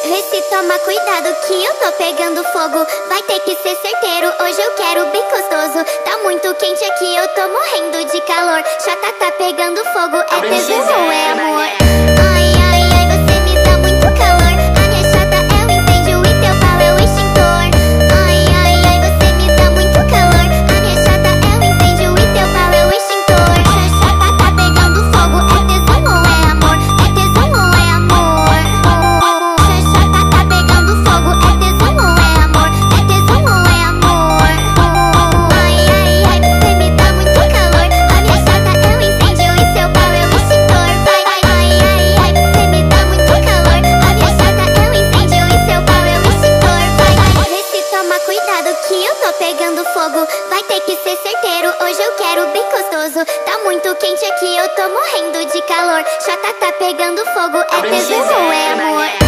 Vê se toma cuidado que eu tô pegando fogo. Vai ter que ser certeiro, hoje eu quero bem gostoso. Tá muito quente aqui, eu tô morrendo de calor. Chata tá pegando fogo, é tesão ou é amor? Ai, ai, ai, você me dá muito calor. A minha chata é o incêndio e teu pau é o extintor. Ai, ai, ai, você me dá muito calor. A minha chata é o incêndio e teu pau é o extintor. Chata tá pegando fogo, é tesão ou é amor? É tesão ou é amor? Chata tá pegando fogo, é tesão ou é amor? É tesão ou é amor? Ai, ai, ai, você me dá muito calor. A minha chata é o incêndio e seu pau é o extintor. Ai, ai, ai, ai, você me dá muito calor. A minha chata é o incêndio e seu pau é o extintor. Vê se toma cuidado que eu tô pegando fogo. Vai ter que ser certeiro, hoje eu quero bem gostoso. Tá muito quente aqui, eu tô morrendo de calor. Chata tá pegando fogo, é tesão ou é amor?